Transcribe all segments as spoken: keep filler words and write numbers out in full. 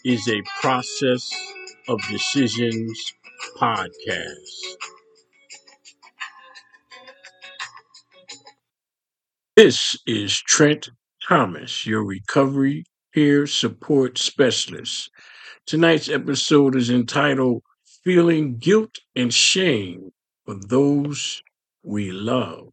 is a Process of Decisions podcast. This is Trent Thomas, your recovery peer support specialist. Tonight's episode is entitled Feeling Guilt and Shame for Those We Love.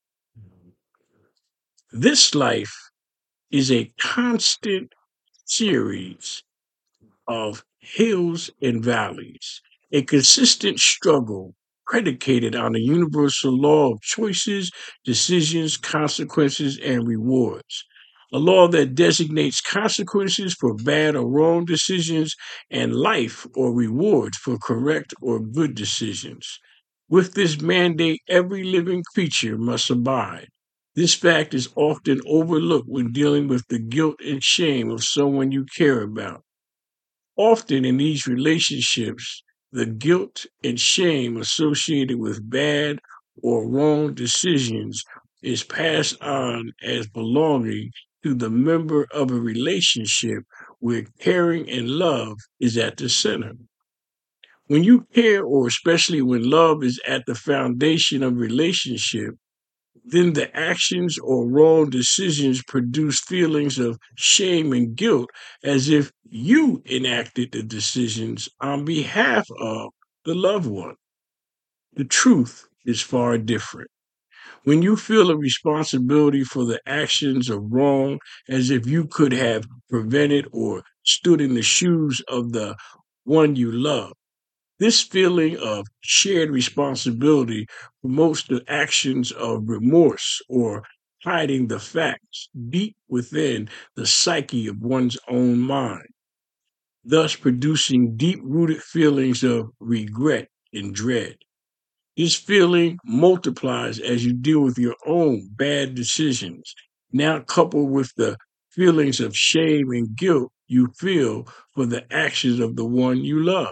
This life is a constant series of hills and valleys, a consistent struggle predicated on the universal law of choices, decisions, consequences, and rewards. A law that designates consequences for bad or wrong decisions and life or rewards for correct or good decisions. With this mandate, every living creature must abide. This fact is often overlooked when dealing with the guilt and shame of someone you care about. Often in these relationships, the guilt and shame associated with bad or wrong decisions is passed on as belonging to the member of a relationship where caring and love is at the center. When you care, or especially when love is at the foundation of relationship, then the actions or wrong decisions produce feelings of shame and guilt as if you enacted the decisions on behalf of the loved one. The truth is far different. When you feel a responsibility for the actions of wrong as if you could have prevented or stood in the shoes of the one you love, this feeling of shared responsibility promotes the actions of remorse or hiding the facts deep within the psyche of one's own mind, thus producing deep rooted feelings of regret and dread. This feeling multiplies as you deal with your own bad decisions, now coupled with the feelings of shame and guilt you feel for the actions of the one you love.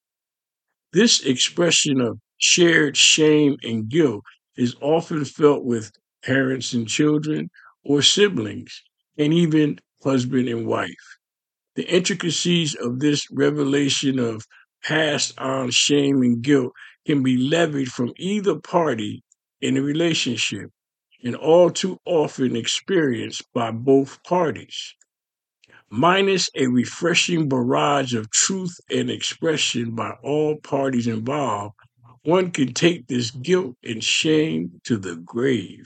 This expression of shared shame and guilt is often felt with parents and children, or siblings, and even husband and wife. The intricacies of this revelation of passed on shame and guilt can be levied from either party in a relationship, and all too often experienced by both parties. Minus a refreshing barrage of truth and expression by all parties involved, one can take this guilt and shame to the grave.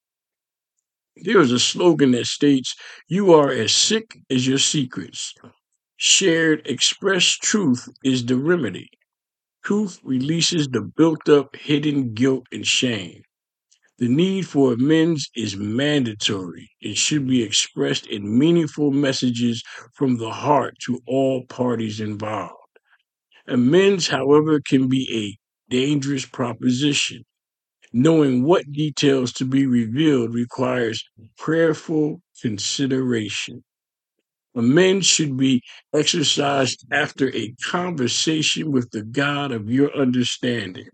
There is a slogan that states, "You are as sick as your secrets." Shared expressed truth is the remedy. Truth releases the built up hidden guilt and shame. The need for amends is mandatory. It should be expressed in meaningful messages from the heart to all parties involved. Amends, however, can be a dangerous proposition. Knowing what details to be revealed requires prayerful consideration. Amends should be exercised after a conversation with the God of your understanding.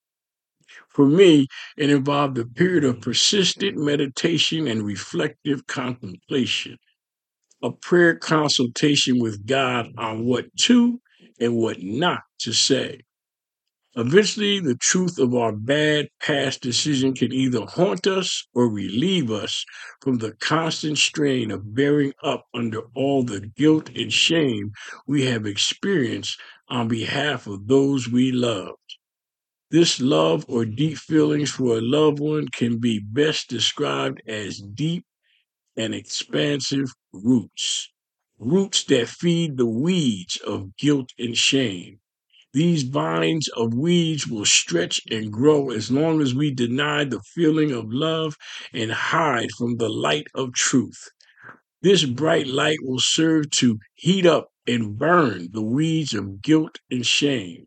For me, it involved a period of persistent meditation and reflective contemplation, a prayer consultation with God on what to and what not to say. Eventually, the truth of our bad past decision can either haunt us or relieve us from the constant strain of bearing up under all the guilt and shame we have experienced on behalf of those we love. This love or deep feelings for a loved one can be best described as deep and expansive roots, roots that feed the weeds of guilt and shame. These vines of weeds will stretch and grow as long as we deny the feeling of love and hide from the light of truth. This bright light will serve to heat up and burn the weeds of guilt and shame.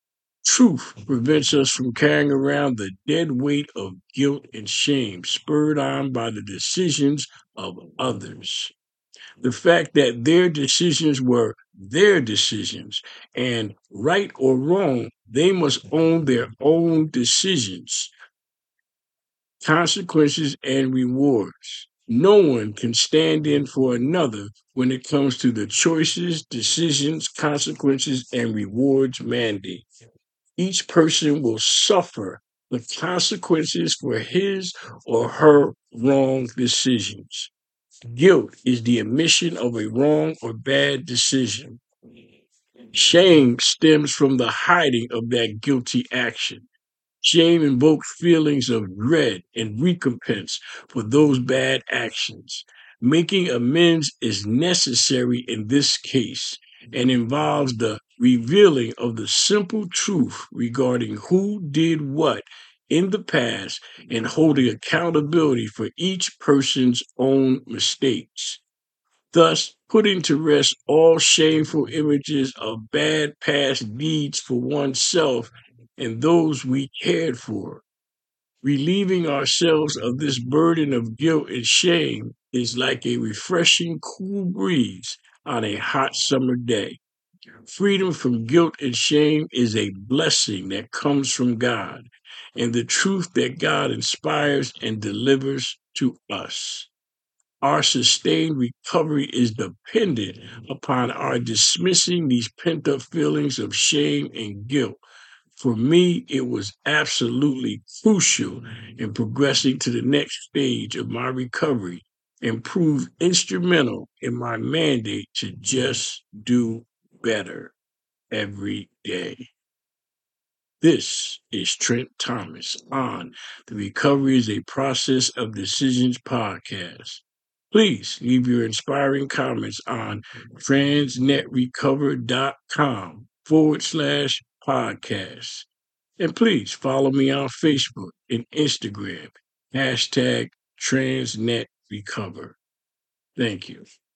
Truth prevents us from carrying around the dead weight of guilt and shame, spurred on by the decisions of others. The fact that their decisions were their decisions, and right or wrong, they must own their own decisions, consequences, and rewards. No one can stand in for another when it comes to the choices, decisions, consequences, and rewards mandate. Each person will suffer the consequences for his or her wrong decisions. Guilt is the admission of a wrong or bad decision. Shame stems from the hiding of that guilty action. Shame invokes feelings of dread and recompense for those bad actions. Making amends is necessary in this case and involves the revealing of the simple truth regarding who did what in the past and holding accountability for each person's own mistakes, thus putting to rest all shameful images of bad past deeds for oneself and those we cared for. Relieving ourselves of this burden of guilt and shame is like a refreshing, cool breeze on a hot summer day. Freedom from guilt and shame is a blessing that comes from God and the truth that God inspires and delivers to us. Our sustained recovery is dependent upon our dismissing these pent up feelings of shame and guilt. For me, it was absolutely crucial in progressing to the next stage of my recovery and proved instrumental in my mandate to just do better every day. This is Trent Thomas on the Recovery is a Process of Decisions podcast. Please leave your inspiring comments on transnetrecover.com forward slash podcast. And please follow me on Facebook and Instagram, hashtag TransNetRecover. Thank you.